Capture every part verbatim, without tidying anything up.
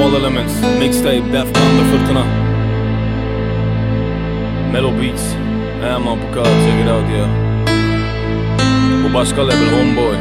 All Elements Mixtape Defcon'da fırtına Melo Beats. He man bu kadar, check it out ya. Bu başka level homeboy.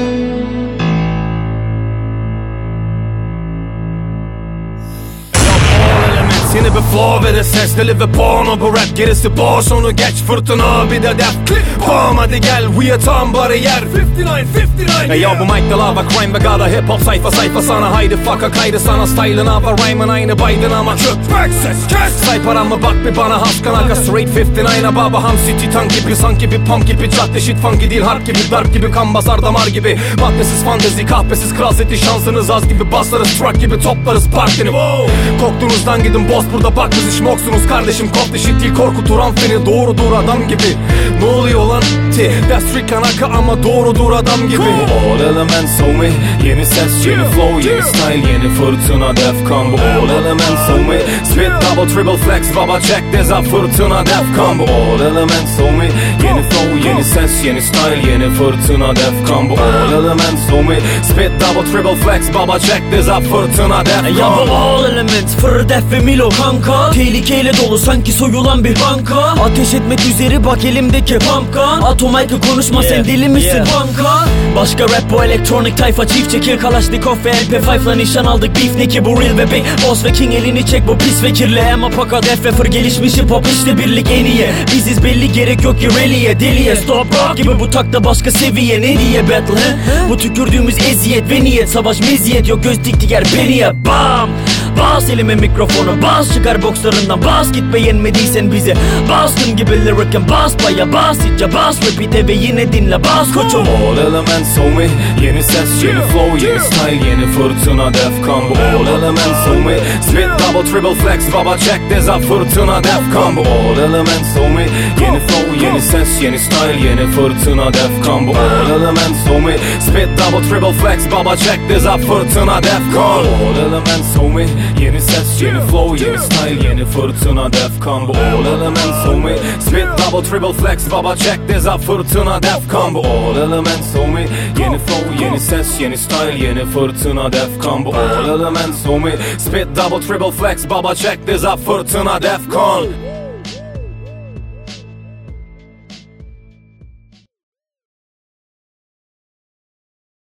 Yeni bir flow ve de sesli ve porno. Bu rap gerisi boş, onu geç fırtına. Bir de def bam hadi gel, we are tam bariyer fifty nine fifty nine. Hey yo bu mic'da lava crime ve gala hip hop sayfa sayfa sana. Haydi fuck'a kaydı sana style'ına var rhyme'ın aynı Biden ama köpek ses kes. Say paramı bak bir bana haskan aga straight fifty nine'a baba hamsi titan gibi. Sanki bir pump gibi cadde shit funky değil harp gibi. Darp gibi kan basar damar gibi. Maddesiz fantezi kahpesiz kral seti şansınız az gibi. Baslarız truck gibi toplarız partini. Koktuğunuzdan gidin boss burada bak biz işmoksunuz kardeşim. Kop shit değil korkuturan feni doğrudur adam gibi. Ne oluyor lan ti Death Street kanaka ama doğrudur adam gibi. All Elements homie, yeni ses yeni flow yeni style yeni fırtına Defcon. Bu All Elements homie, spit double triple flex baba check deza fırtına Defcon. Bu All Elements homie, yeni flow yeni ses yeni style yeni fırtına Defcon. Bu All Elements homie, spit double triple flex baba check deza fırtına Defcon. Ya bu All Elements fır def ve milo kanka. Tehlikeyle dolu sanki soyulan bir banka. Ateş etmek üzeri bak elimdeki pumpgun. Atomike'ı konuşma yeah, sen deli misin yeah. Banka. Başka rap bu elektronik tayfa çift çekir Kalaşnikov ve L P beş'la nişan aldık beef ne ki bu real ve big boss ve king elini çek bu pis ve kirli. Ama fakat F ve fır gelişmiş hip hop işte birlik en iyi. Biziz belli gerek yok ki rally'e deliye stop rock gibi bu takta başka seviye ne diye battle he? Bu tükürdüğümüz eziyet ve niyet savaş meziyet yok göz dikti yer beniye bam. Bas elime mikrofonu bas çıkar bokslarından bas git beğenmediysen bize bastım gibi lyric'en bas baya bas itça bas repeat'e ve yine dinle bas koçum. All Elements homie, yeni ses yeni flow yeni style yeni fırtına Defcon. Bu All Elements homie, spit double triple flex baba check deza fırtına Defcon. Bu All Elements homie, yeni flow yeni ses yeni style yeni fırtına Defcon. Bu All Elements homie, spit double triple flex baba check deza fırtına Defcon. All Elements homie, yeni ses yeni flow yeni style yeni fırtına Defcon. Bu All Elements homie, spit double triple flex baba check deza fırtına Defcon. Bu All Elements homie, yeni flow yeni ses yeni style yeni fırtına Defcon. Bu All Elements homie, spit double triple flex baba check deza fırtına Defcon.